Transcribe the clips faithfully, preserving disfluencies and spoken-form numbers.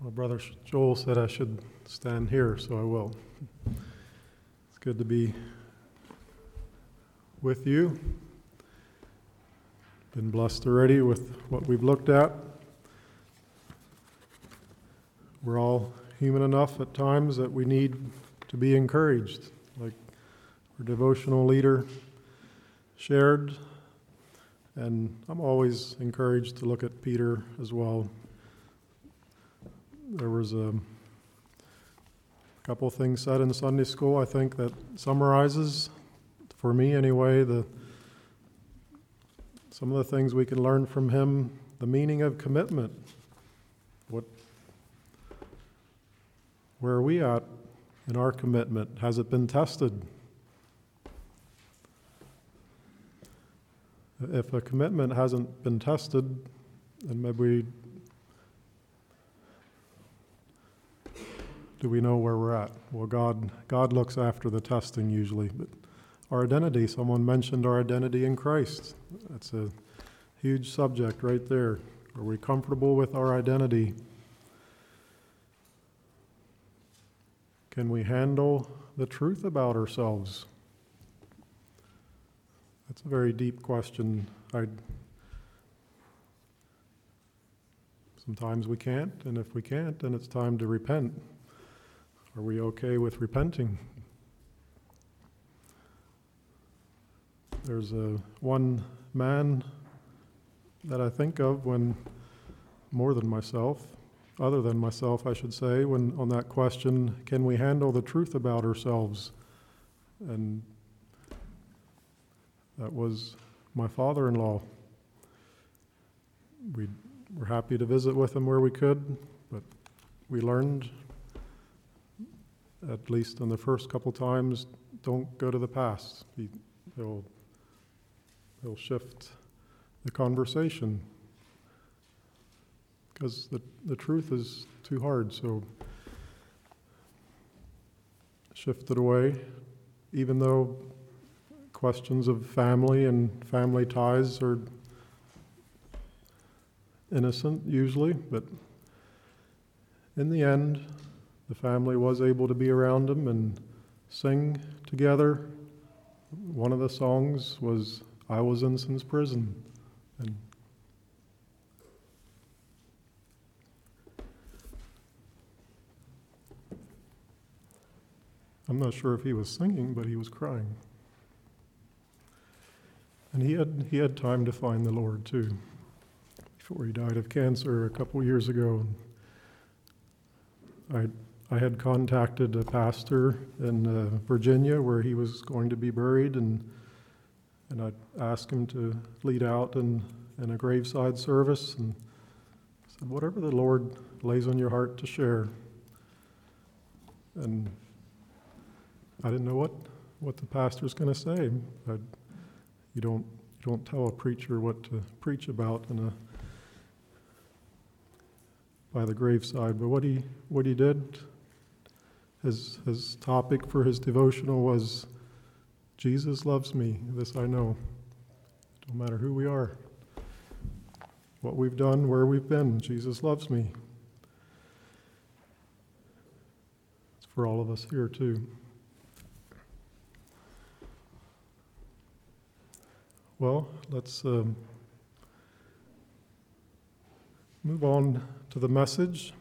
Well, Brother Joel said I should stand here, so I will. It's good to be with you. Been blessed already with what we've looked at. We're all human enough at times that we need to be encouraged, like our devotional leader shared. And I'm always encouraged to look at Peter as well. There was a couple things said in Sunday school, I think, that summarizes, for me anyway, the some of the things we can learn from him, the meaning of commitment. What, where are we at in our commitment? Has it been tested? If a commitment hasn't been tested, then maybe we, do we know where we're at? Well, God, God looks after the testing usually. But our identity, someone mentioned our identity in Christ. That's a huge subject right there. Are we comfortable with our identity? Can we handle the truth about ourselves? That's a very deep question. I Sometimes we can't, and if we can't, then it's time to repent. Are we okay with repenting? There's a one man that I think of when, more than myself, other than myself, I should say, when on that question, can we handle the truth about ourselves? And that was my father-in-law. We were happy to visit with him where we could, but we learned, at least in the first couple times, don't go to the past. He, he'll, he'll shift the conversation because the, the truth is too hard, so shift it away, even though questions of family and family ties are innocent usually, but in the end, the family was able to be around him and sing together. One of the songs was I Was in Sin's Prison. And I'm not sure if he was singing, but he was crying. And he had he had time to find the Lord too, before he died of cancer a couple years ago. I I had contacted a pastor in uh, Virginia where he was going to be buried, and and I asked him to lead out in, in a graveside service, and said, whatever the Lord lays on your heart to share. And I didn't know what, what the pastor's going to say. I, You don't you don't tell a preacher what to preach about in a by the graveside. But what he what he did, his his topic for his devotional was, Jesus loves me, this I know. No matter who we are, what we've done, where we've been, Jesus loves me. It's for all of us here too. Well, let's um, move on to the message.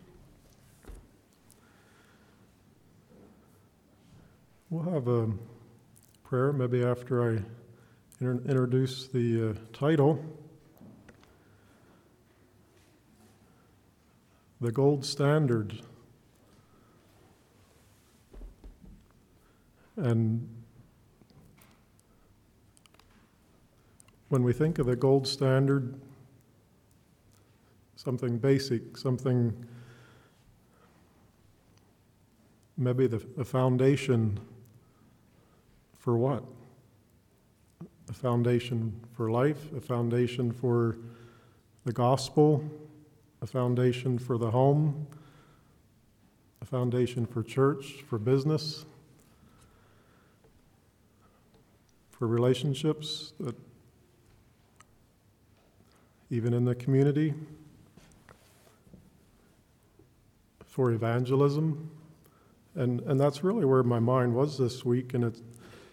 We'll have a prayer maybe after I inter- introduce the uh, title. The Gold Standard. And when we think of the gold standard, something basic, something, maybe the, the foundation for what? A foundation for life, a foundation for the gospel, a foundation for the home, a foundation for church, for business, for relationships, that even in the community, for evangelism. And, and that's really where my mind was this week, and it's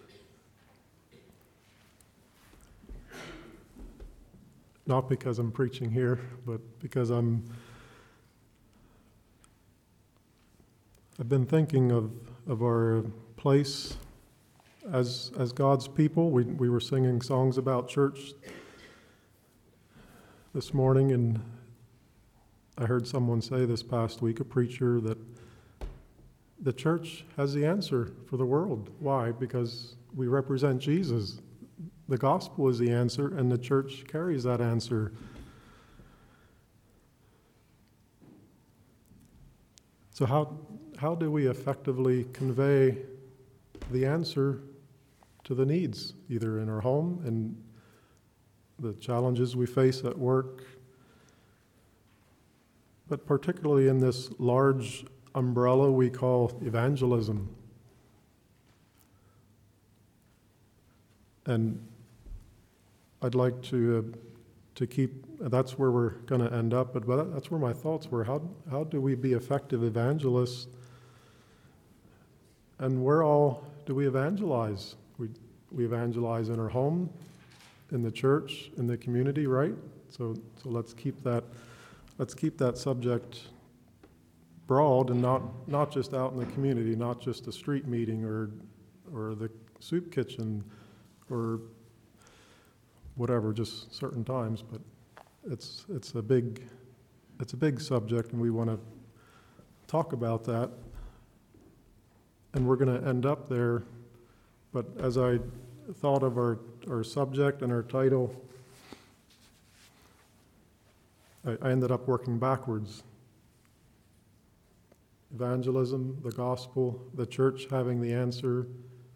not because I'm preaching here, but because I'm I've been thinking of, of our place as as God's people. We we were singing songs about church this morning, and I heard someone say this past week, a preacher, that the church has the answer for the world. Why? Because we represent Jesus. The gospel is the answer, and the church carries that answer. So how how do we effectively convey the answer to the needs, either in our home and the challenges we face at work, but particularly in this large umbrella we call evangelism? And I'd like to uh, to keep, that's where we're going to end up, but, but that's where my thoughts were. How how do we be effective evangelists? And where all do we evangelize? We we evangelize in our home, in the church, in the community, right? So so let's keep that let's keep that subject broad and not not just out in the community, not just a street meeting or or the soup kitchen or whatever, just certain times. But it's it's a big it's a big subject, and we want to talk about that. And we're going to end up there. But as I thought of our, our subject and our title, I, I ended up working backwards. Evangelism, the gospel, the church having the answer.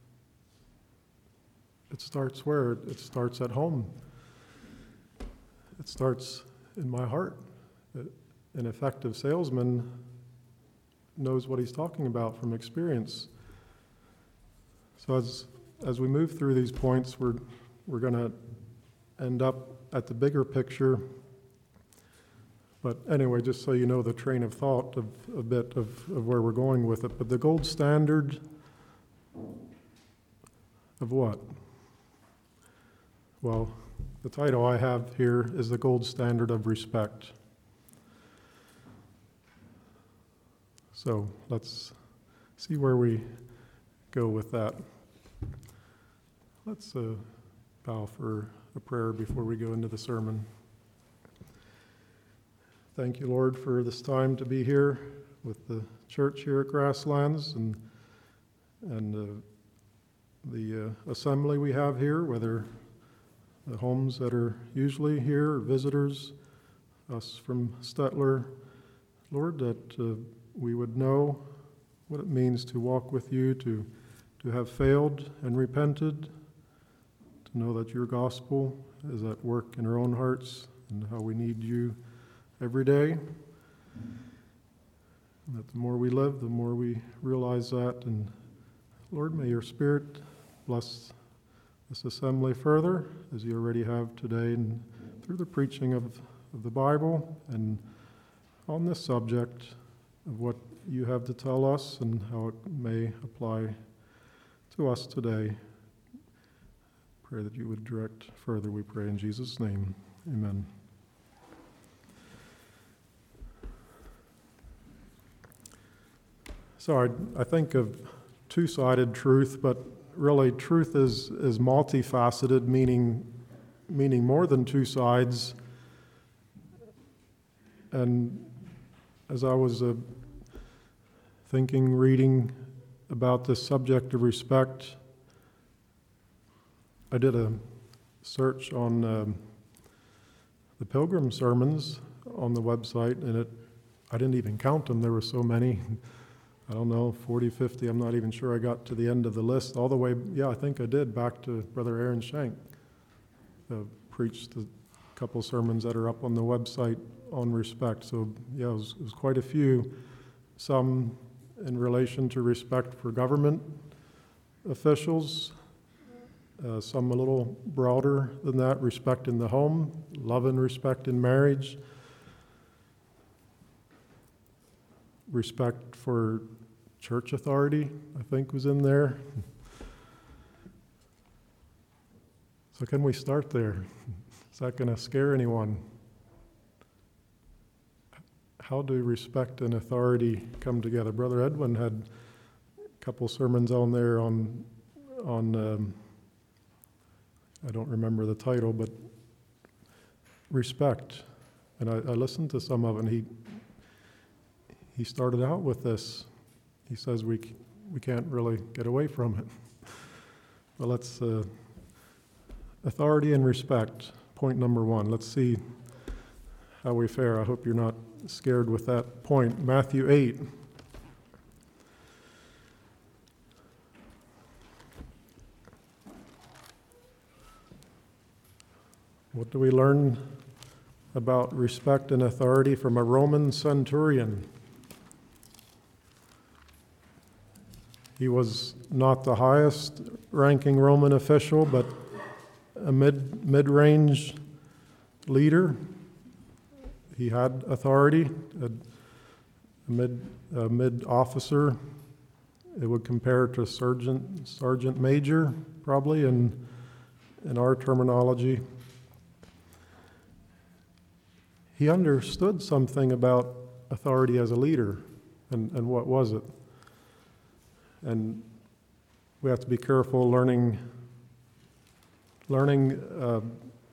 It starts where? It starts at home. It starts in my heart. An effective salesman knows what he's talking about from experience. So as as we move through these points, we're we're going to end up at the bigger picture. But anyway, just so you know the train of thought of a bit of, of where we're going with it. But the gold standard of what? Well, the title I have here is the gold standard of respect. So let's see where we go with that. Let's uh, bow for a prayer before we go into the sermon. Thank you, Lord, for this time to be here with the church here at Grasslands and and uh, the uh, assembly we have here, whether the homes that are usually here, or visitors, us from Stettler. Lord, that uh, we would know what it means to walk with you, to to have failed and repented, to know that your gospel is at work in our own hearts and how we need you every day. And that the more we live, the more we realize that. And Lord, may your Spirit bless this assembly further, as you already have today, and through the preaching of, of the Bible and on this subject of what you have to tell us and how it may apply to us today. Pray that you would direct further, we pray in Jesus' name. Amen. So I, I think of two-sided truth, but really truth is, is multifaceted, meaning meaning more than two sides. And as I was uh, thinking, reading about this subject of respect, I did a search on um, the Pilgrim sermons on the website, and it I didn't even count them. There were so many. I don't know, forty, fifty. I'm not even sure I got to the end of the list. All the way, yeah, I think I did, back to Brother Aaron Shank. Uh, preached a couple sermons that are up on the website on respect. So, yeah, it was, it was quite a few. Some in relation to respect for government officials, uh, some a little broader than that, respect in the home, love and respect in marriage. respect for church authority, I think, was in there. So can we start there? Is that going to scare anyone? How do respect and authority come together? Brother Edwin had a couple sermons on there on, on um, I don't remember the title, but respect. And I, I listened to some of it, and he he started out with this. He says we we can't really get away from it. But let's, uh, authority and respect, point number one. Let's see how we fare. I hope you're not scared with that point. Matthew eight. What do we learn about respect and authority from a Roman centurion? He was not the highest ranking Roman official, but a mid, mid-range leader. He had authority, a, a mid, a mid-officer. It would compare to sergeant, sergeant major, probably, in, in our terminology. He understood something about authority as a leader, and, and what was it? And we have to be careful learning, learning uh,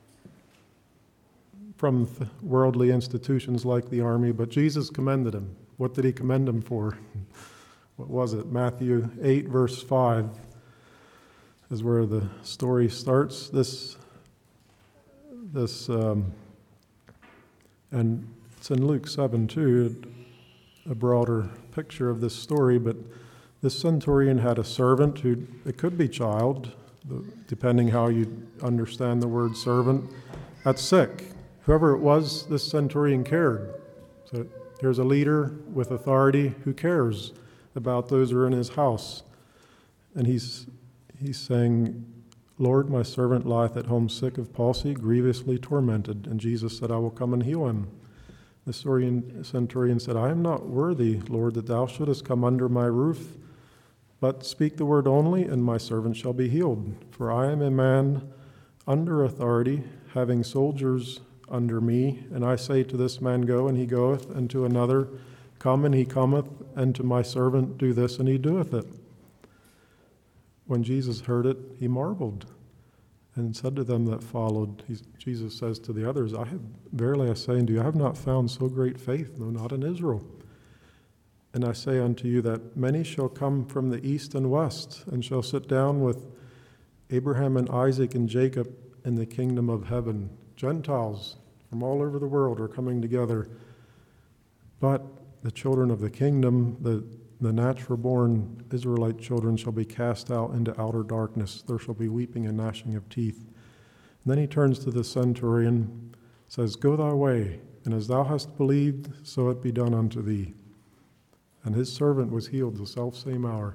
from th- worldly institutions like the army, but Jesus commended him. What did he commend him for? What was it? Matthew eight, verse five is where the story starts. This, this, um, and it's in Luke seven too, a broader picture of this story, but this centurion had a servant who, it could be child, depending how you understand the word servant, that's sick. Whoever it was, this centurion cared. So here's a leader with authority who cares about those who are in his house. And he's he's saying, Lord, my servant lieth at home sick of palsy, grievously tormented. And Jesus said, I will come and heal him. The centurion said, I am not worthy, Lord, that thou shouldest come under my roof, but speak the word only, and my servant shall be healed. For I am a man under authority, having soldiers under me. And I say to this man, go, and he goeth, and to another, come, and he cometh, and to my servant, do this, and he doeth it. When Jesus heard it, he marveled, and said to them that followed, he, Jesus says to the others, I have, verily I say unto you, I have not found so great faith, no, not in Israel. And I say unto you that many shall come from the east and west, and shall sit down with Abraham and Isaac and Jacob in the kingdom of heaven. Gentiles from all over the world are coming together. But the children of the kingdom, the, the natural-born Israelite children, shall be cast out into outer darkness. There shall be weeping and gnashing of teeth. And then he turns to the centurion, says, Go thy way, and as thou hast believed, so it be done unto thee. And his servant was healed the selfsame hour.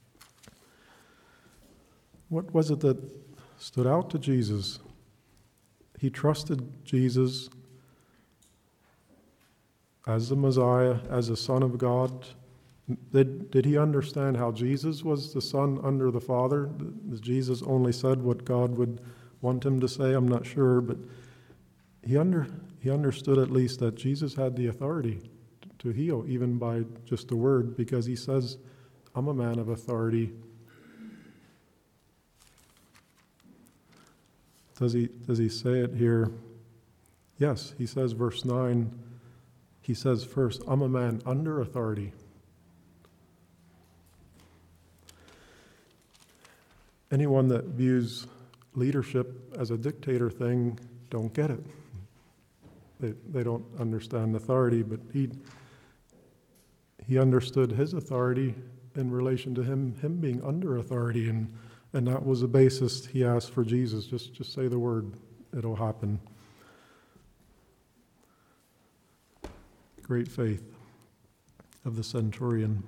What was it that stood out to Jesus? He trusted Jesus as the Messiah, as the Son of God. Did, did he understand how Jesus was the Son under the Father? That Jesus only said what God would want him to say? I'm not sure, but he under he understood at least that Jesus had the authority to heal, even by just a word, because he says, I'm a man of authority. Does he, does he say it here? Yes, he says, verse nine, he says first, I'm a man under authority. Anyone that views leadership as a dictator thing don't get it. They, they don't understand authority, but he he understood his authority in relation to him him being under authority, and, and that was the basis he asked for Jesus. Just, just say the word, it'll happen. Great faith of the centurion.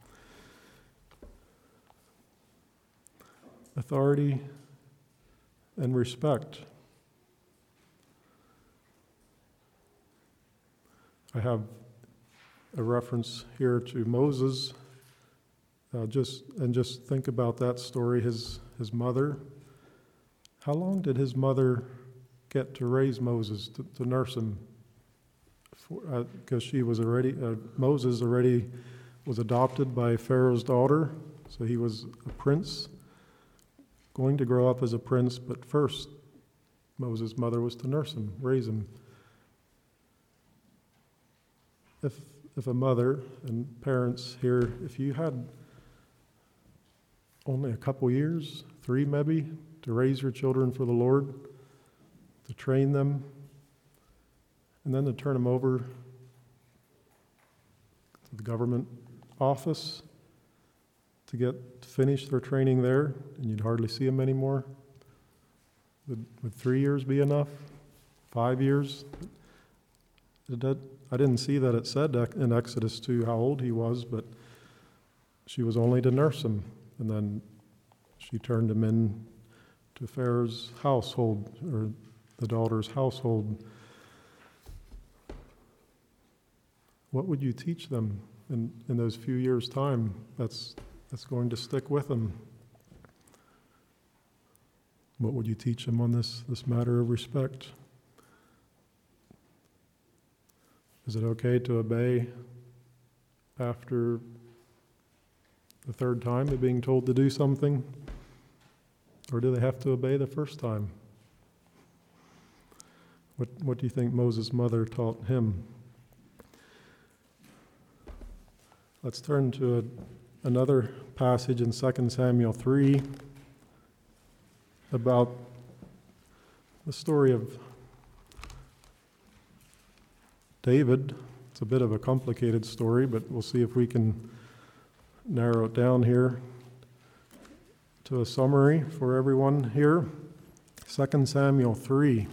Authority and respect. I have a reference here to Moses. Uh, just and just think about that story. His his mother. How long did his mother get to raise Moses, to, to nurse him? Because uh, she was already uh, Moses already was adopted by Pharaoh's daughter, so he was a prince, going to grow up as a prince. But first, Moses' mother was to nurse him, raise him. If if a mother and parents here, if you had only a couple years, three maybe, to raise your children for the Lord, to train them, and then to turn them over to the government office to get to finish their training there, and you'd hardly see them anymore. Would, would three years be enough? Five years? It did, I didn't see that it said in Exodus two how old he was, but she was only to nurse him, and then she turned him in to Pharaoh's household, or the daughter's household. What would you teach them in, in those few years' time that's that's going to stick with them? What would you teach them on this, this matter of respect? Is it okay to obey after the third time of being told to do something? Or do they have to obey the first time? What what do you think Moses' mother taught him? Let's turn to a, another passage in Second Samuel three about the story of David. It's a bit of a complicated story, but we'll see if we can narrow it down here to a summary for everyone here. Second Samuel three.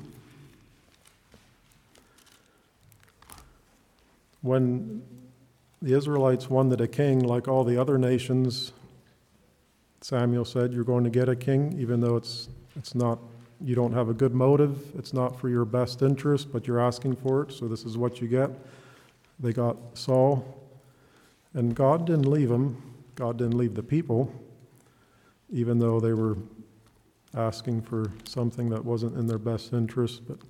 When the Israelites wanted a king like all the other nations, Samuel said, "You're going to get a king, even though it's it's not, you don't have a good motive, it's not for your best interest, but you're asking for it, so this is what you get." They got Saul, and God didn't leave him. God didn't leave the people, even though they were asking for something that wasn't in their best interest. But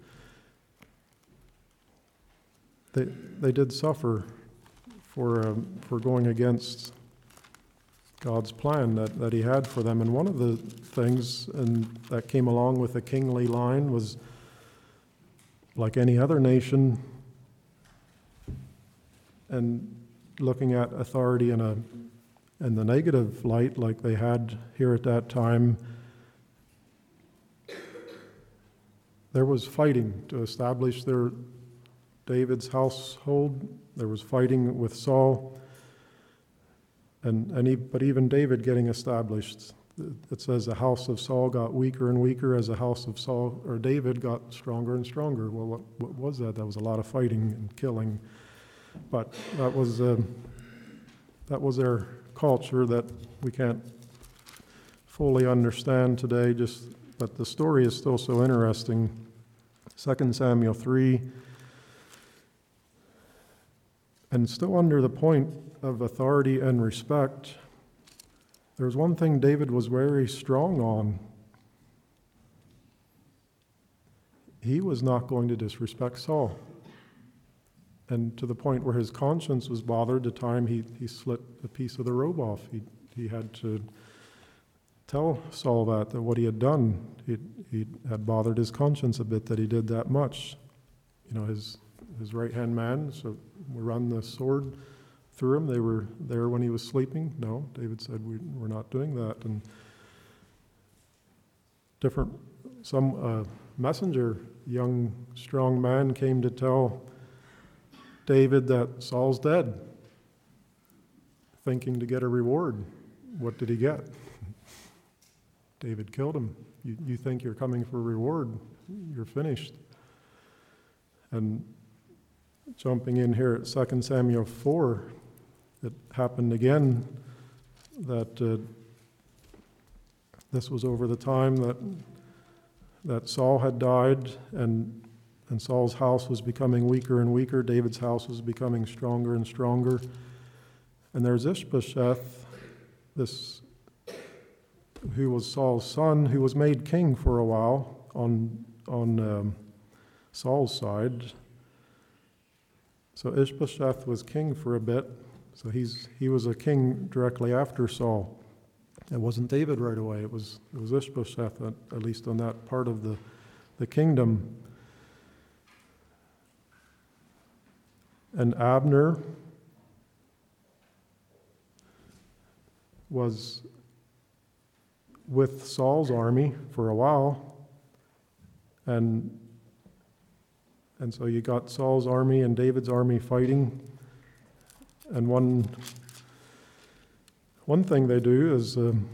they they did suffer for um, for going against God's plan that, that he had for them. And one of the things and that came along with the kingly line was, like any other nation, and looking at authority in a in the negative light like they had here at that time, there was fighting to establish their David's household. There was fighting with Saul, and and he, but even David getting established. It says the house of Saul got weaker and weaker as the house of Saul or David got stronger and stronger. Well, what, what was that? That was a lot of fighting and killing, but that was uh, that was their culture that we can't fully understand today. Just but the story is still so interesting. Second Samuel three. And still under the point of authority and respect, there was one thing David was very strong on. He was not going to disrespect Saul. And to the point where his conscience was bothered, the time he, he slit a piece of the robe off. He he had to tell Saul that, that what he had done, he, he had bothered his conscience a bit that he did that much. You know, his his right-hand man, so we run the sword through him. They were there when he was sleeping. No, David said, we, we're not doing that. And different, some uh, messenger, young, strong man came to tell David that Saul's dead, thinking to get a reward. What did he get? David killed him. You, you think you're coming for a reward, you're finished. And jumping in here at Second Samuel four, it happened again that uh, this was over the time that that Saul had died, and and Saul's house was becoming weaker and weaker. David's house was becoming stronger and stronger. And there's Ishbosheth, this who was Saul's son, who was made king for a while on on um, Saul's side. So Ishbosheth was king for a bit. So he's he was a king directly after Saul. It wasn't David right away. It was it was Ishbosheth, at, at least on that part of the the kingdom. And Abner was with Saul's army for a while, and and so you got Saul's army and David's army fighting. And one one thing they do is um,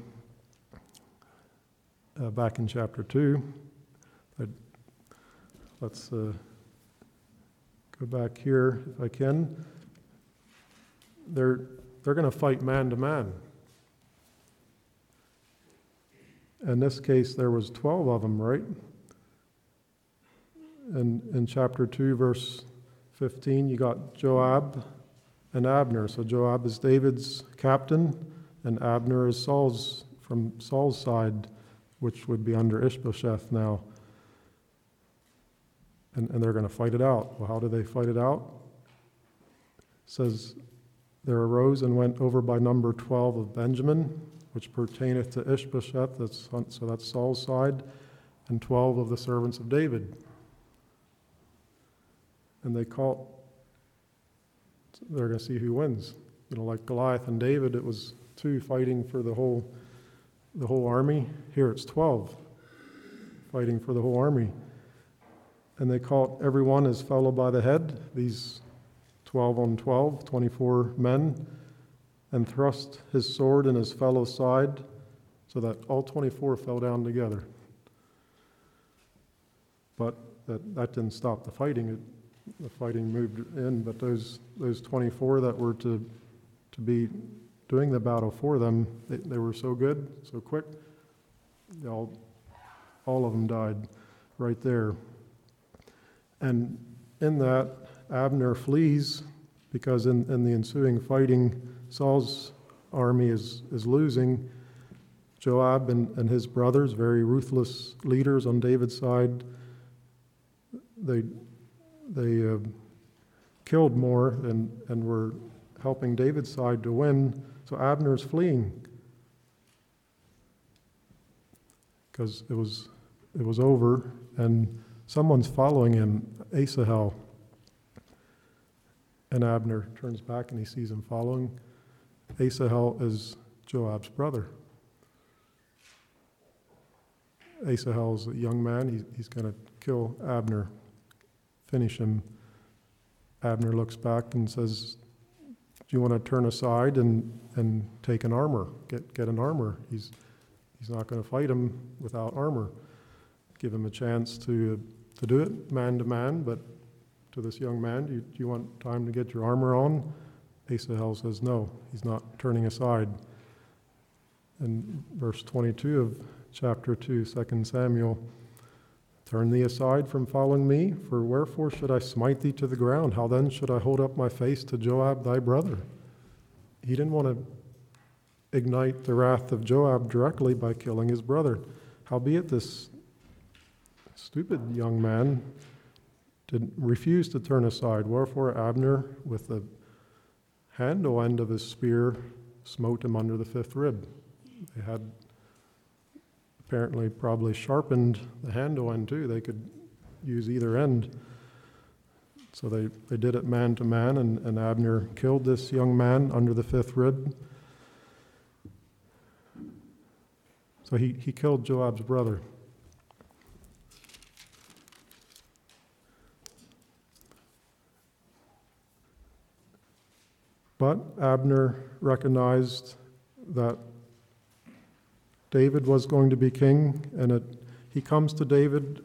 uh, back in chapter two. I'd, let's uh, go back here if I can. They're they're going to fight man to man. In this case, there was twelve of them, right? And in chapter two, verse fifteen, you got Joab and Abner. So Joab is David's captain, and Abner is Saul's, from Saul's side, which would be under Ishbosheth now. And, and they're going to fight it out. Well, how do they fight it out? It says, there arose and went over by number twelve of Benjamin, which pertaineth to Ishbosheth, that's, so that's Saul's side, and twelve of the servants of David. And they call, they're going to see who wins. You know, like Goliath and David, it was two fighting for the whole, the whole army. Here it's twelve fighting for the whole army. And they caught everyone as fellow by the head, these twelve on twelve, twenty-four men, and thrust his sword in his fellow's side, so that all twenty-four fell down together. But that, that didn't stop the fighting. It, the fighting moved in, but those those twenty-four that were to to be doing the battle for them, they, they were so good, so quick, they all, all of them died right there. And in that, Abner flees, because in, in the ensuing fighting, Saul's army is, is losing. Joab and, and his brothers, very ruthless leaders on David's side, they they uh, killed more and, and were helping David's side to win. So Abner's fleeing because it was it was over, and someone's following him, Asahel. And Abner turns back and he sees him following. Asahel is Joab's brother. Asahel's a young man. He, he's going to kill Abner, finish him. Abner looks back and says, do you want to turn aside and, and take an armor, get get an armor? He's he's not going to fight him without armor. Give him a chance to to do it man to man, but to this young man, do you, do you want time to get your armor on? Asahel says no, he's not turning aside. In verse twenty-two of chapter two, Second Samuel, turn thee aside from following me, for wherefore should I smite thee to the ground? How then should I hold up my face to Joab thy brother? He didn't want to ignite the wrath of Joab directly by killing his brother. Howbeit this stupid young man did refuse to turn aside. Wherefore Abner, with the handle end of his spear, smote him under the fifth rib. They had apparently probably sharpened the handle end too. They could use either end. So they, they did it man to man, and, and Abner killed this young man under the fifth rib. So he, he killed Joab's brother. But Abner recognized that David was going to be king, and it, he comes to David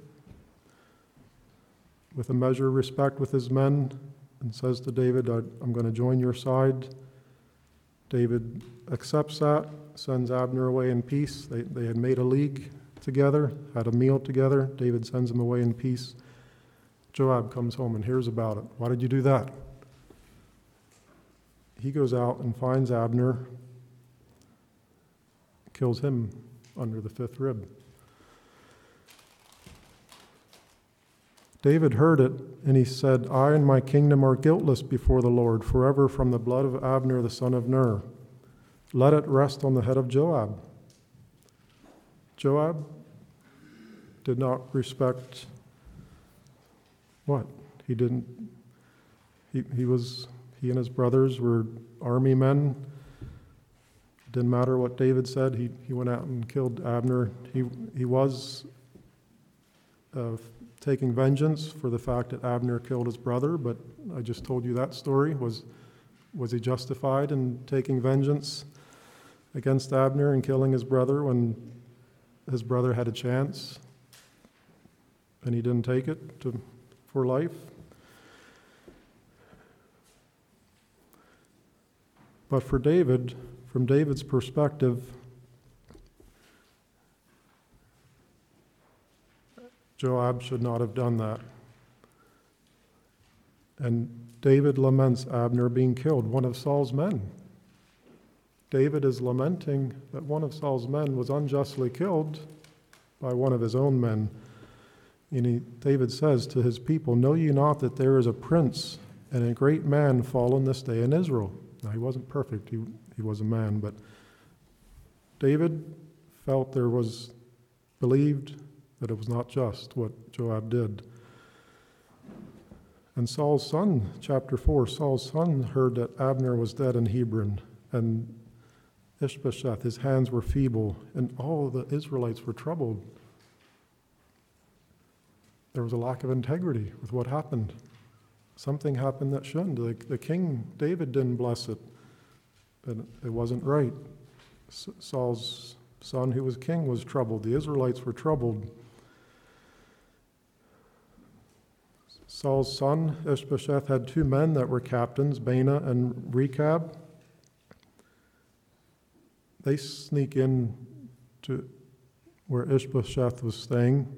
with a measure of respect with his men and says to David, I'm going to join your side. David accepts that, sends Abner away in peace. They, they had made a league together, had a meal together. David sends him away in peace. Joab comes home and hears about it. Why did you do that? He goes out and finds Abner, kills him under the fifth rib. David heard it, and he said, I and my kingdom are guiltless before the Lord forever from the blood of Abner the son of Ner. Let it rest on the head of Joab. Joab did not respect what? He didn't, he, he was, he and his brothers were army men. Didn't matter what David said, he, he went out and killed Abner. He, he was uh, taking vengeance for the fact that Abner killed his brother, but I just told you that story. Was, was he justified in taking vengeance against Abner and killing his brother when his brother had a chance and he didn't take it to, for life? But for David, from David's perspective, Joab should not have done that. And David laments Abner being killed, one of Saul's men. David is lamenting that one of Saul's men was unjustly killed by one of his own men. And he, David says to his people, know ye not that there is a prince and a great man fallen this day in Israel? Now, he wasn't perfect, he, he was a man, but David felt there was, believed that it was not just what Joab did. And Saul's son, chapter four, Saul's son heard that Abner was dead in Hebron, and Ishbosheth, his hands were feeble, and all the Israelites were troubled. There was a lack of integrity with what happened. Something happened that shouldn't. The, the king, David, didn't bless it, but it wasn't right. S- Saul's son, who was king, was troubled. The Israelites were troubled. Saul's son, Ishbosheth, had two men that were captains, Baanah and Rechab. They sneak in to where Ishbosheth was staying,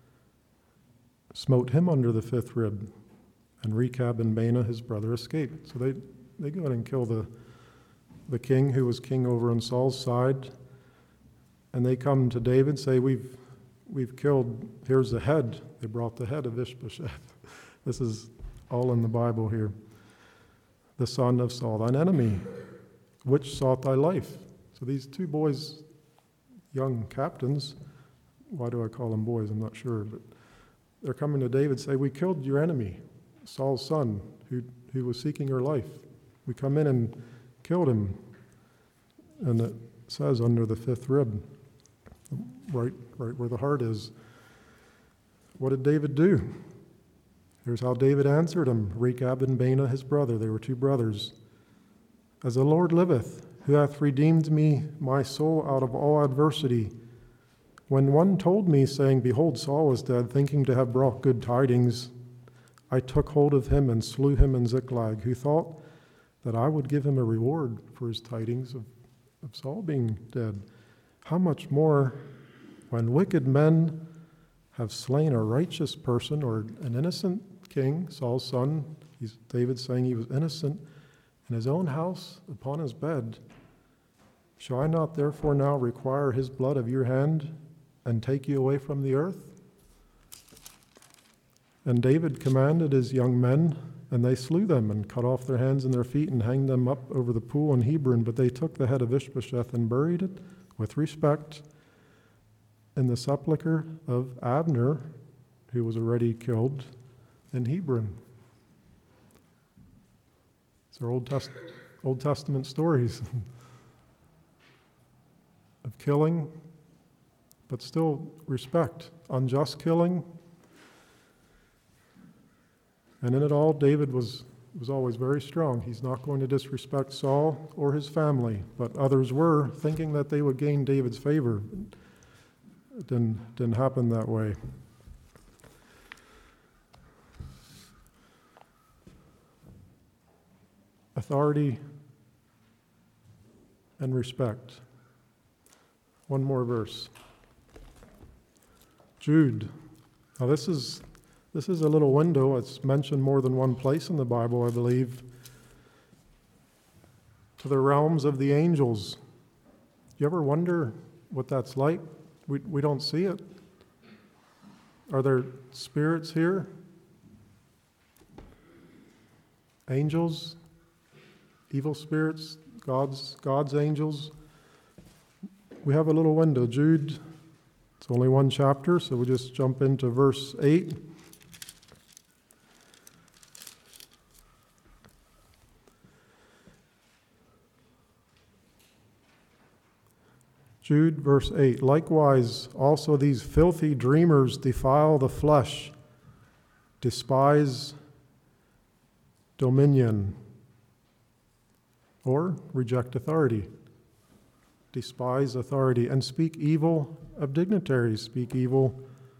smote him under the fifth rib, and Rechab and Baanah, his brother, escaped. So they, they go in and kill the, the king who was king over on Saul's side. And they come to David, say, we've, we've killed, here's the head. They brought the head of Ishbosheth. This is all in the Bible here. The son of Saul, thine enemy, which sought thy life. So these two boys, young captains, why do I call them boys? I'm not sure, but they're coming to David, say, we killed your enemy, Saul's son, who, who was seeking your life. We come in and killed him. And it says under the fifth rib, right, right where the heart is. What did David do? Here's how David answered him. Rechab and Baanah, his brother, they were two brothers. As the Lord liveth, who hath redeemed me, my soul, out of all adversity, when one told me, saying, behold, Saul is dead, thinking to have brought good tidings, I took hold of him and slew him in Ziklag, who thought that I would give him a reward for his tidings of, of Saul being dead. How much more when wicked men have slain a righteous person or an innocent king, Saul's son, he's, David's saying he was innocent, in his own house, upon his bed. Shall I not therefore now require his blood of your hand and take you away from the earth? And David commanded his young men, and they slew them and cut off their hands and their feet and hanged them up over the pool in Hebron. But they took the head of Ishbosheth and buried it with respect in the sepulchre of Abner, who was already killed in Hebron. These are Old, Test- Old Testament stories of killing, but still respect. Unjust killing. And in it all, David was, was always very strong. He's not going to disrespect Saul or his family, but others were, thinking that they would gain David's favor. It didn't, didn't happen that way. Authority and respect. One more verse. Jude. Now this is This is a little window. It's mentioned more than one place in the Bible, I believe, to the realms of the angels. You ever wonder what that's like? We, we don't see it. Are there spirits here? Angels? Evil spirits? God's, God's angels? We have a little window. Jude, it's only one chapter, so we'll just jump into verse eight. Jude, verse eight, likewise also these filthy dreamers defile the flesh, despise dominion, or reject authority, despise authority, and speak evil of dignitaries, speak evil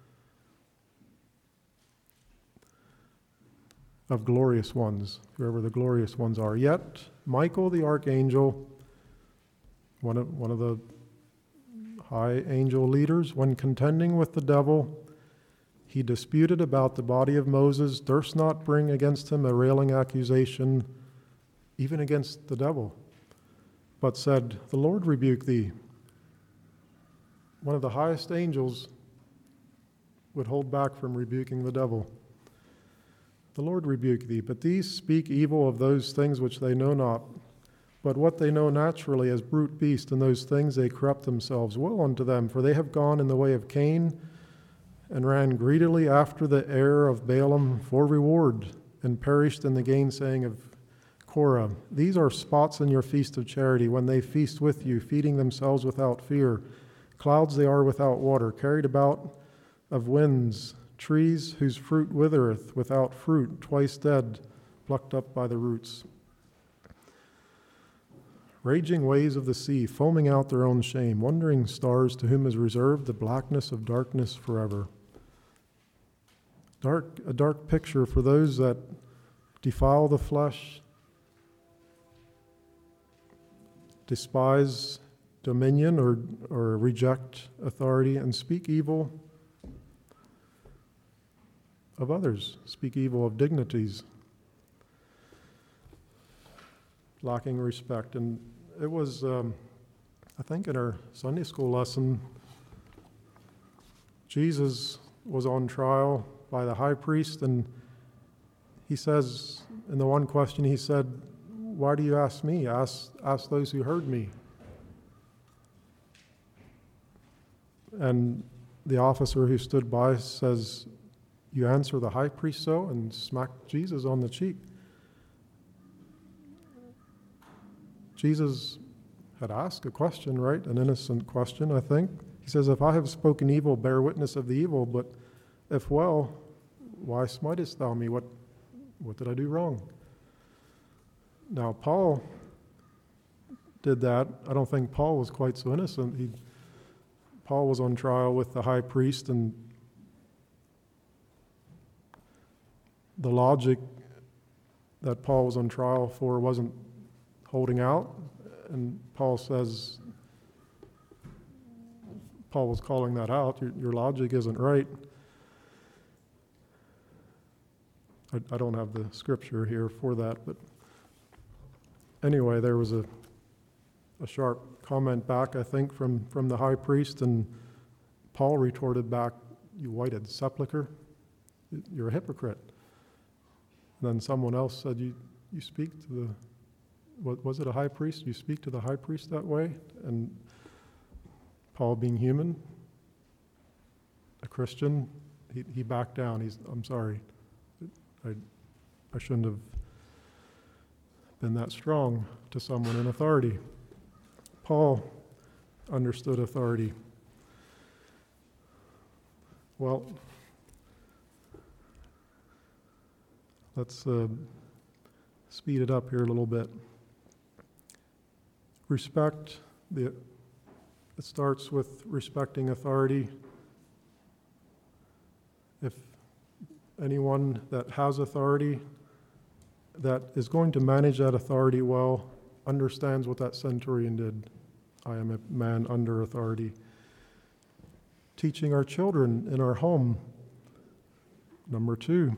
of glorious ones, whoever the glorious ones are. Yet Michael the archangel, one of, one of the high angel leaders, when contending with the devil, he disputed about the body of Moses, durst not bring against him a railing accusation, even against the devil, but said, the Lord rebuke thee. One of the highest angels would hold back from rebuking the devil. The Lord rebuke thee, but these speak evil of those things which they know not, but what they know naturally as brute beasts, and those things they corrupt themselves. Woe unto them, for they have gone in the way of Cain, and ran greedily after the heir of Balaam for reward, and perished in the gainsaying of Korah. These are spots in your feast of charity, when they feast with you, feeding themselves without fear. Clouds they are without water, carried about of winds, trees whose fruit withereth, without fruit, twice dead, plucked up by the roots. Raging waves of the sea, foaming out their own shame, wandering stars to whom is reserved the blackness of darkness forever. Dark, a dark picture for those that defile the flesh, despise dominion or, or reject authority, and speak evil of others, speak evil of dignities, lacking respect. And it was, um, I think in our Sunday school lesson, Jesus was on trial by the high priest, and he says, in the one question he said, why do you ask me? Ask, ask those who heard me. And the officer who stood by says, you answer the high priest so, and smacked Jesus on the cheek. Jesus had asked a question, right? An innocent question, I think. He says, if I have spoken evil, bear witness of the evil, but if well, why smitest thou me? What, what did I do wrong? Now, Paul did that. I don't think Paul was quite so innocent. He, Paul was on trial with the high priest, and the logic that Paul was on trial for wasn't holding out. And Paul says, Paul was calling that out. Your, your logic isn't right. I, I don't have the scripture here for that, but anyway, there was a a sharp comment back, I think, from, from the high priest, and Paul retorted back, you whited sepulcher, you're a hypocrite. And then someone else said, you, you speak to the, what was it, a high priest? You speak to the high priest that way? And Paul, being human, a Christian, he, he backed down. He's, I'm sorry. I, I shouldn't have been that strong to someone in authority. Paul understood authority. Well, let's uh, speed it up here a little bit. Respect, the, it starts with respecting authority. If anyone that has authority, that is going to manage that authority well, understands what that centurion did. I am a man under authority. Teaching our children in our home, Number two,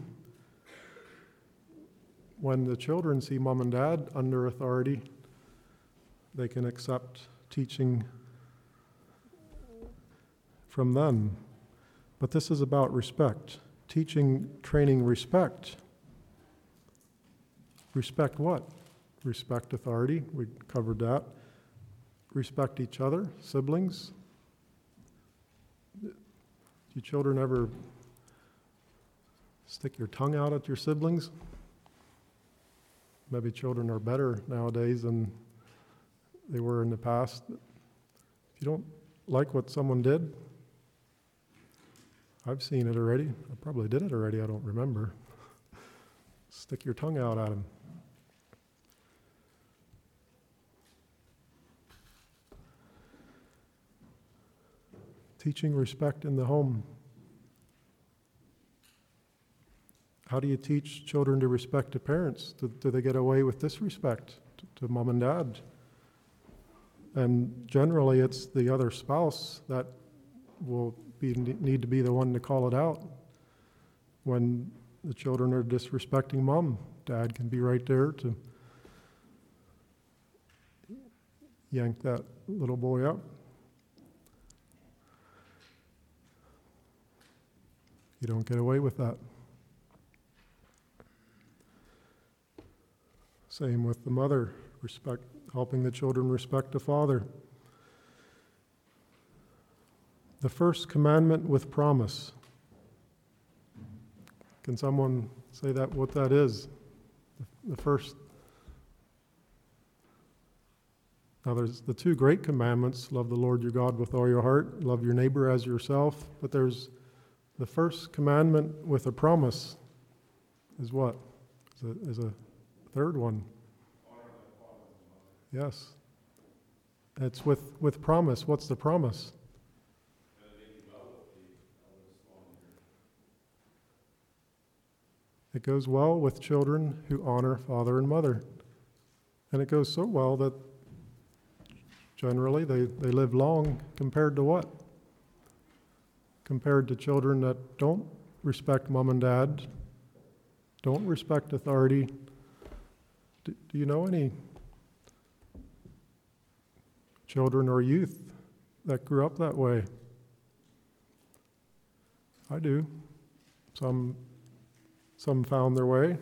when the children see mom and dad under authority, they can accept teaching from them. But this is about respect. Teaching, training respect. Respect what? Respect authority. We covered that. Respect each other, siblings. Do you children ever stick your tongue out at your siblings? Maybe children are better nowadays than they were in the past. If you don't like what someone did, I've seen it already. I probably did it already, I don't remember. Stick your tongue out at them. Teaching respect in the home. How do you teach children to respect their parents? Do, do they get away with disrespect to, to mom and dad? And generally it's the other spouse that will be, need to be the one to call it out. When the children are disrespecting mom, dad can be right there to yank that little boy up. You don't get away with that. Same with the mother, respect, helping the children respect the father. The first commandment with promise. Can someone say that, what that is? The first. Now there's the two great commandments, love the Lord your God with all your heart, love your neighbor as yourself, but there's the first commandment with a promise is what? Is a, is a third one. Yes. It's with, with promise. What's the promise? It goes well with children who honor father and mother. And it goes so well that generally they, they live long compared to what? Compared to children that don't respect mom and dad, don't respect authority. Do, do you know any children or youth that grew up that way? I do. Some, some found their way.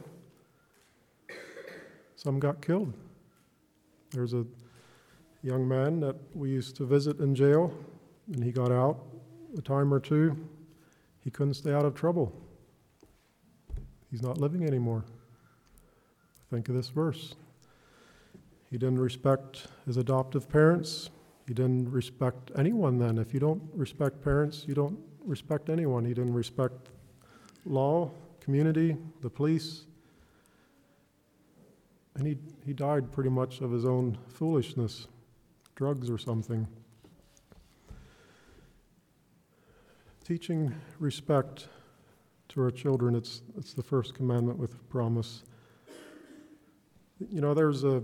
Some got killed. There's a young man that we used to visit in jail, and he got out a time or two. He couldn't stay out of trouble. He's not living anymore. Think of this verse. He didn't respect his adoptive parents. He didn't respect anyone then. If you don't respect parents, you don't respect anyone. He didn't respect law, community, the police. And he, he died pretty much of his own foolishness, drugs or something. Teaching respect to our children, it's, it's the first commandment with promise. You know, there's a,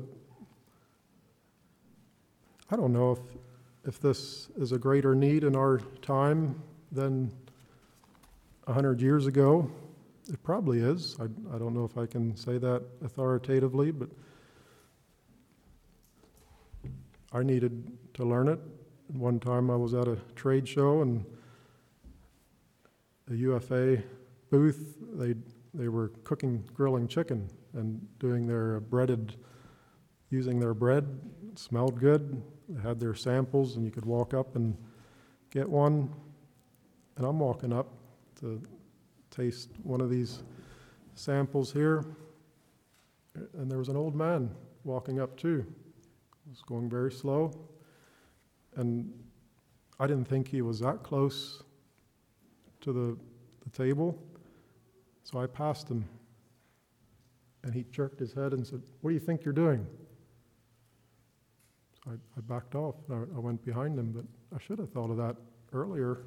I don't know if, if this is a greater need in our time than a hundred years ago. It probably is. I, I don't know if I can say that authoritatively, but I needed to learn it. One time I was at a trade show and a U F A booth, they they were cooking, grilling chicken and doing their breaded, using their bread. It smelled good. They had their samples and you could walk up and get one. And I'm walking up to taste one of these samples here. And there was an old man walking up too. It was going very slow. And I didn't think he was that close to the, the table, so I passed him, and he jerked his head and said, "What do you think you're doing?" So I, I backed off, and I, I went behind him, but I should have thought of that earlier.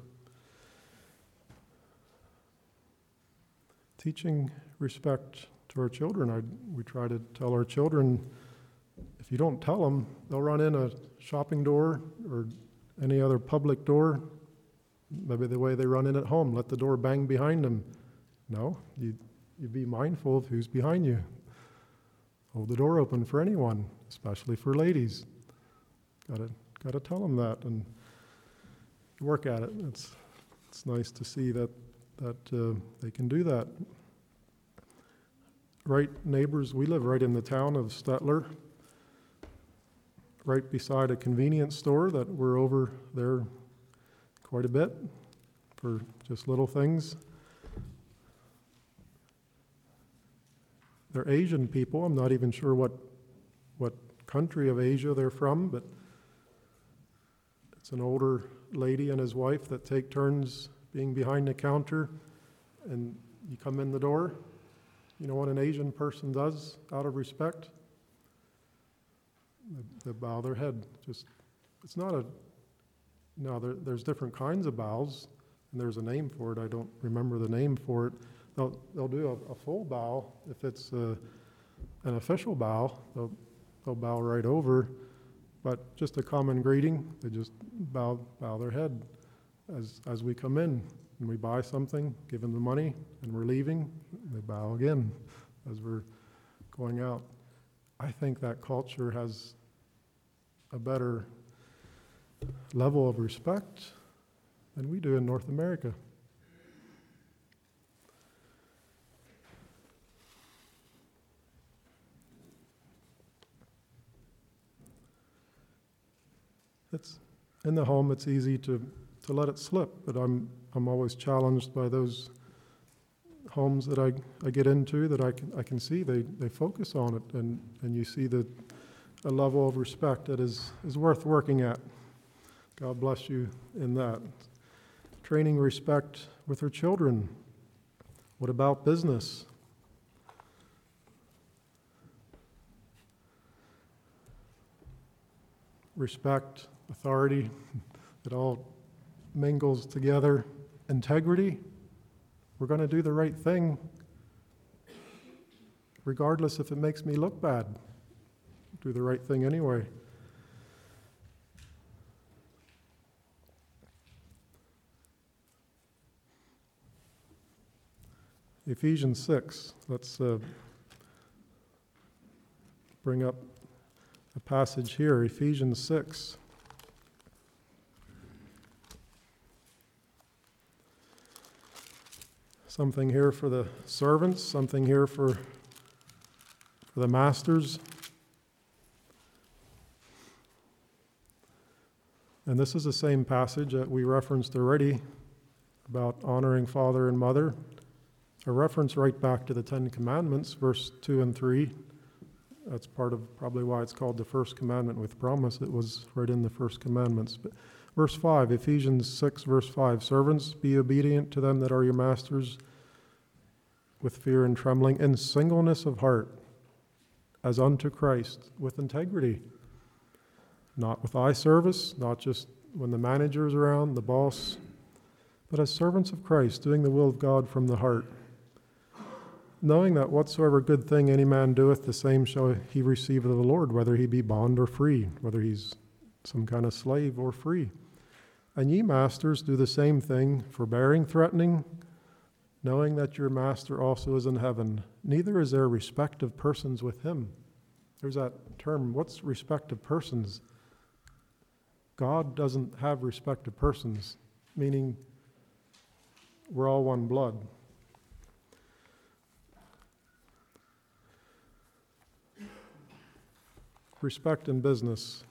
Teaching respect to our children, I, we try to tell our children, if you don't tell them, they'll run in a shopping door or any other public door. Maybe the way they run in at home, let the door bang behind them. No, you you be mindful of who's behind you. Hold the door open for anyone, especially for ladies. Gotta gotta tell them that and work at it. It's it's nice to see that that uh, they can do that. Right, neighbors, we live right in the town of Stettler, right beside a convenience store that we're over there quite a bit for just little things. They're Asian people. I'm not even sure what what country of Asia they're from, but it's an older lady and his wife that take turns being behind the counter, and you come in the door. You know what an Asian person does out of respect? They, they bow their head. Just, it's not a, no, there, there's different kinds of bows, and there's a name for it. I don't remember the name for it. They'll, they'll do a, a full bow. If it's a, an official bow, they'll, they'll bow right over. But just a common greeting, they just bow bow their head as as we come in. And we buy something, give them the money, and we're leaving, they bow again as we're going out. I think that culture has a better level of respect than we do in North America. It's in the home, it's easy to, to let it slip, but I'm I'm always challenged by those homes that I, I get into that I can I can see they, they focus on it, and, and you see that a level of respect that is, is worth working at. God bless you in that. Training respect with her children. What about business? Respect, authority, it all mingles together. Integrity, we're going to do the right thing regardless if it makes me look bad. Do the right thing anyway. Ephesians six, let's uh, bring up a passage here, Ephesians six. Something here for the servants, something here for, for the masters. And this is the same passage that we referenced already about honoring father and mother. A reference right back to the Ten Commandments, verse two and three. That's part of probably why it's called the first commandment with promise. It was right in the first commandments. But verse five, Ephesians six, verse five, servants, be obedient to them that are your masters with fear and trembling, in singleness of heart, as unto Christ, with integrity. Not with eye service, not just when the manager is around, the boss, but as servants of Christ, doing the will of God from the heart. Knowing that whatsoever good thing any man doeth, the same shall he receive of the Lord, whether he be bond or free, whether he's some kind of slave or free. And ye masters, do the same thing, forbearing, threatening, knowing that your master also is in heaven. Neither is there respect of persons with him. There's that term, what's respect of persons? God doesn't have respect of persons, meaning we're all one blood. Respect in business.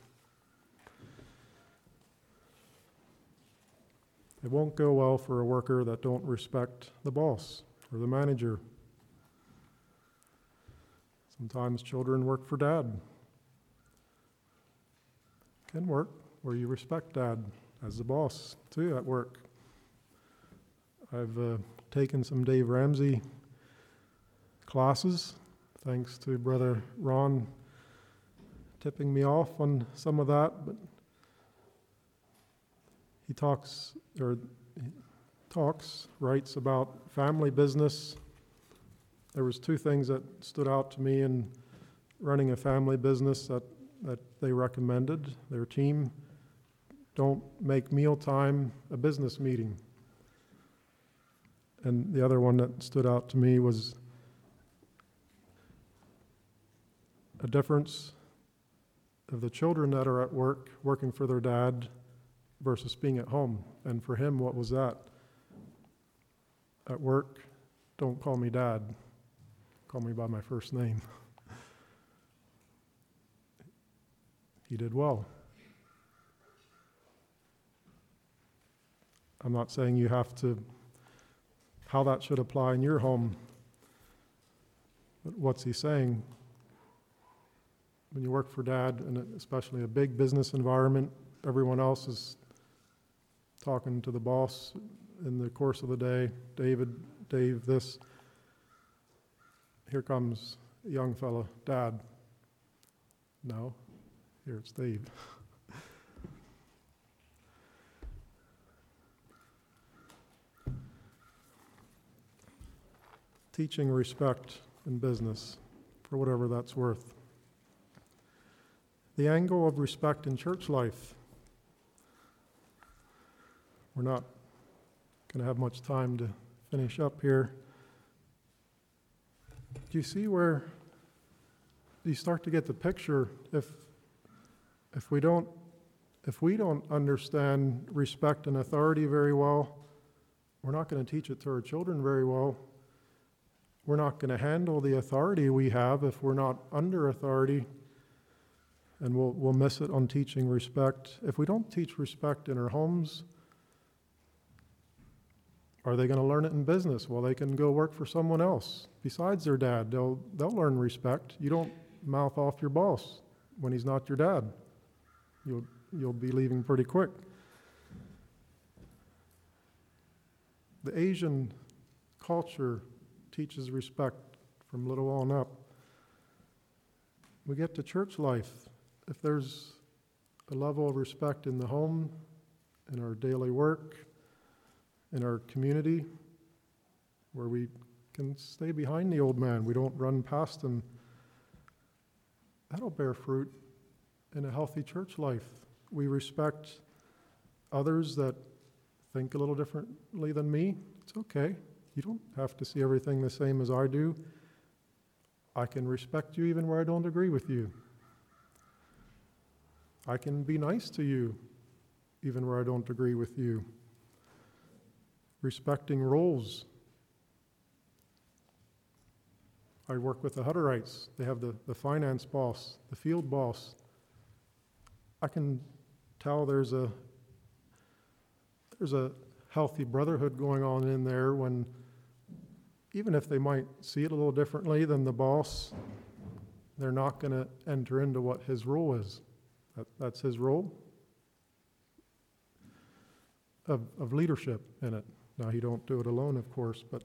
It won't go well for a worker that don't respect the boss or the manager. Sometimes children work for dad. Can work where you respect dad as the boss too at work. I've uh, taken some Dave Ramsey classes, thanks to Brother Ron tipping me off on some of that, but he talks, or he talks, writes about family business. There was two things that stood out to me in running a family business that, that they recommended, their team. Don't make mealtime a business meeting. And the other one that stood out to me was a difference of the children that are at work, working for their dad, versus being at home. And for him, what was that? At work, don't call me dad. Call me by my first name. He did well. I'm not saying you have to, how that should apply in your home. But what's he saying? When you work for dad, and especially a big business environment, everyone else is talking to the boss in the course of the day. David, Dave, this. Here comes a young fella, Dad. No, here it's Dave. Teaching respect in business, for whatever that's worth. The angle of respect in church life. We're not going to have much time to finish up here. Do you see where you start to get the picture? If if we don't if we don't understand respect and authority very well, we're not going to teach it to our children very well. We're not going to handle the authority we have if we're not under authority, and we'll we'll miss it on teaching respect. If we don't teach respect in our homes, are they going to learn it in business? Well, they can go work for someone else besides their dad. They'll they'll learn respect. You don't mouth off your boss when he's not your dad. You'll you'll be leaving pretty quick. The Asian culture teaches respect from little on up. We get to church life. If there's a level of respect in the home, in our daily work, in our community, where we can stay behind the old man, we don't run past him, that'll bear fruit in a healthy church life. We respect others that think a little differently than me. It's okay. You don't have to see everything the same as I do. I can respect you even where I don't agree with you. I can be nice to you even where I don't agree with you. Respecting roles. I work with the Hutterites. They have the, the finance boss, the field boss. I can tell there's a there's a healthy brotherhood going on in there when, even if they might see it a little differently than the boss, they're not going to enter into what his role is. That, that's his role of, of leadership in it. Now, he don't do it alone, of course, but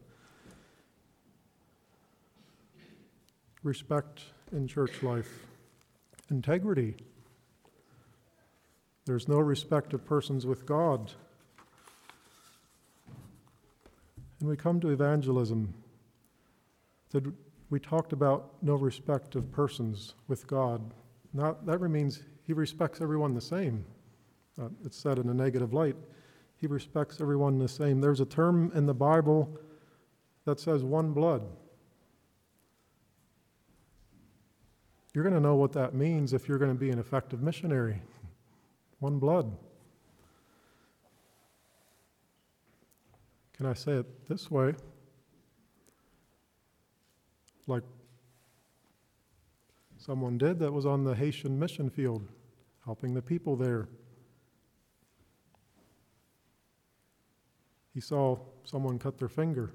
respect in church life. Integrity. There's no respect of persons with God. And we come to evangelism. Did, we talked about no respect of persons with God. Not, that means he respects everyone the same. Uh, it's said in a negative light. He respects everyone the same. There's a term in the Bible that says one blood. You're going to know what that means if you're going to be an effective missionary. One blood. Can I say it this way? Like someone did that was on the Haitian mission field, helping the people there. He saw someone cut their finger.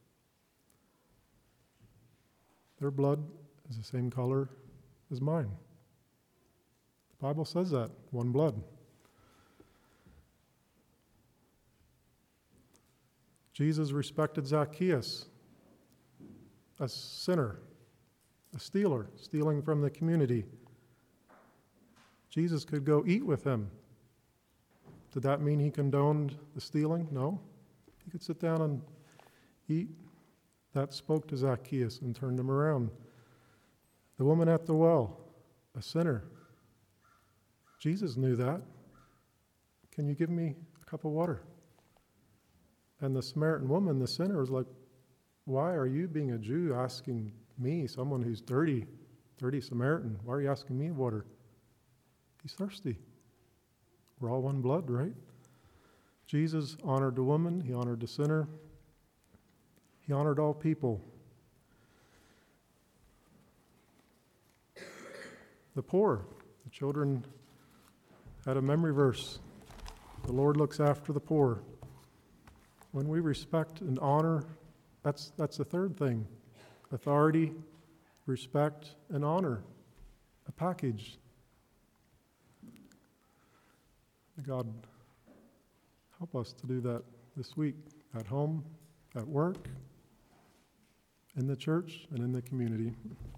Their blood is the same color as mine. The Bible says that, one blood. Jesus respected Zacchaeus, a sinner, a stealer, stealing from the community. Jesus could go eat with him. Did that mean he condoned the stealing? No. He could sit down and eat. That spoke to Zacchaeus and turned him around. The woman at the well, a sinner. Jesus knew that. Can you give me a cup of water? And the Samaritan woman, the sinner, was like, why are you, being a Jew, asking me, someone who's dirty, dirty Samaritan, why are you asking me water? He's thirsty. We're all one blood, right? Jesus honored the woman. He honored the sinner. He honored all people. The poor, the children had a memory verse. The Lord looks after the poor. When we respect and honor, that's that's the third thing. Authority, respect, and honor. A package. God, help us to do that this week, at home, at work, in the church, and in the community.